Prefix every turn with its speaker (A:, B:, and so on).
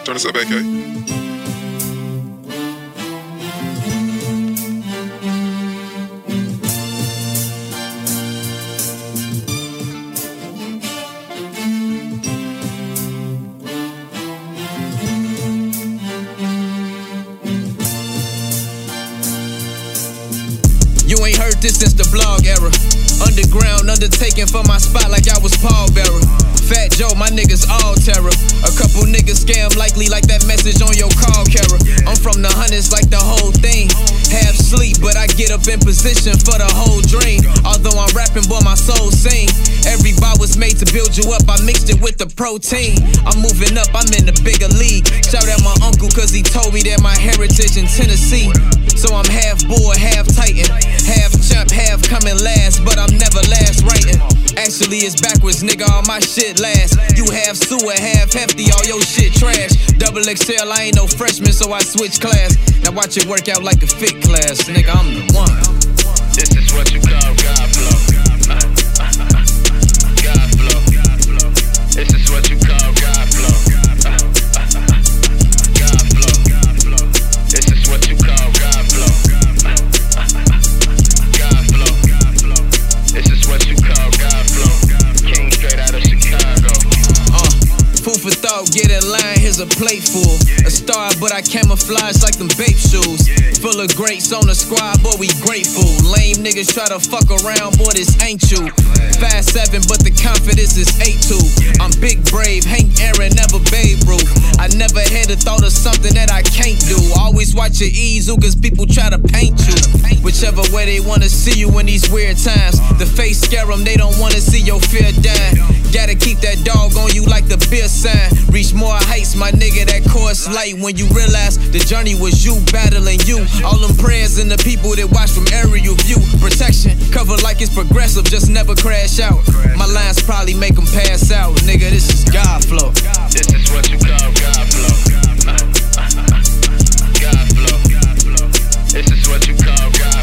A: Turn this up, AK.
B: You ain't heard this since the blog era. Underground undertaking for my spot like I was Paul Bearer. Fat Joe, my niggas all terror. A couple niggas scam likely like that message on your call carrier. I'm from the hundreds like the whole thing. Half sleep, but I get up in position for the whole dream. Although I'm rapping, boy, my soul sing. Every bar was made to build you up, I mixed it with the protein. I'm moving up, I'm in the bigger league. Shout out my uncle, cause he told me that my heritage in Tennessee. So I'm half bull, half titan, half champ, half coming last, but I'm never last writing. Actually, it's backwards, nigga, all my shit last. You half sewer, half hefty, all your shit trash. Double XL, I ain't no freshman, so I switch class. Now watch it work out like a fit class, nigga, I'm the one.
C: This is what you call God flow. God flow. This is what you call God flow. God flow. This is what you call God flow. God flow. This is what you call God flow. King straight out of Chicago.
B: Food for thought, get in line, here's a plate full. A star, but I camouflage like them babe shoes. Full of greats on the squad, boy, we grateful. Lame niggas try to fuck around, boy, this ain't you. 5'7", but the confidence is 8'2". I'm big brave, Hank Aaron, never Babe Ruth. I never had a thought of something that I can't do. Always watch your ease, cause people try to paint you. Whichever way they wanna see you in these weird times. The face scare them, they don't wanna see your fear die. Gotta keep that dog on you like the beer sign. Reach more heights, my nigga, that course light. When you realize the journey was you battling you. All them prayers and the people that watch from aerial view. Protection, cover like it's progressive, just never crash out. My lines probably make them pass out. Nigga, this is God flow.
C: This is what you call God flow. God flow. This is what you call God